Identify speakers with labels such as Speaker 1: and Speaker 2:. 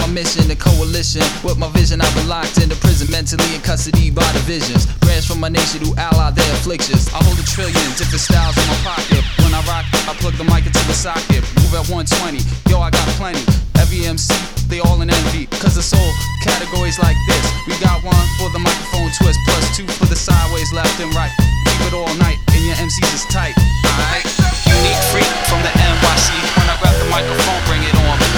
Speaker 1: mission, the coalition. With my vision, I've been locked into prison, mentally in custody by divisions. Branch from my nation who ally their afflictions. I hold a trillion different styles in my pocket. When I rock, I plug the mic into the socket. Move at 120, yo, I got plenty. Every MC, they all in envy. Cause the soul categories like this. We got one for the microphone twist, plus two for the sideways, left and right. Keep it all night, and your MCs is tight. Alright, unique freak from the NYC. When I grab the microphone, bring it on.